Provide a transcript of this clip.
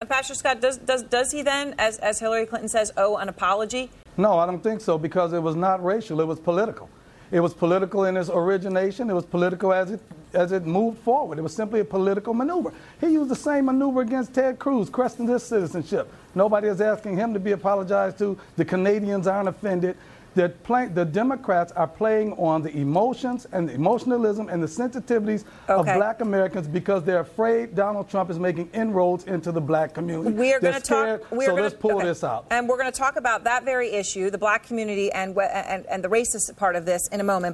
Pastor Scott, does he then, as Hillary Clinton says, owe an apology? No, I don't think so, because it was not racial. It was political. It was political in its origination. It was political as it moved forward. It was simply a political maneuver. He used the same maneuver against Ted Cruz, questioning his citizenship. Nobody is asking him to be apologized to. The Canadians aren't offended. The Democrats are playing on the emotions and the emotionalism and the sensitivities of black Americans because they're afraid Donald Trump is making inroads into the black community. We are going to talk. So let's pull this out. And we're going to talk about that very issue, the black community and the racist part of this in a moment.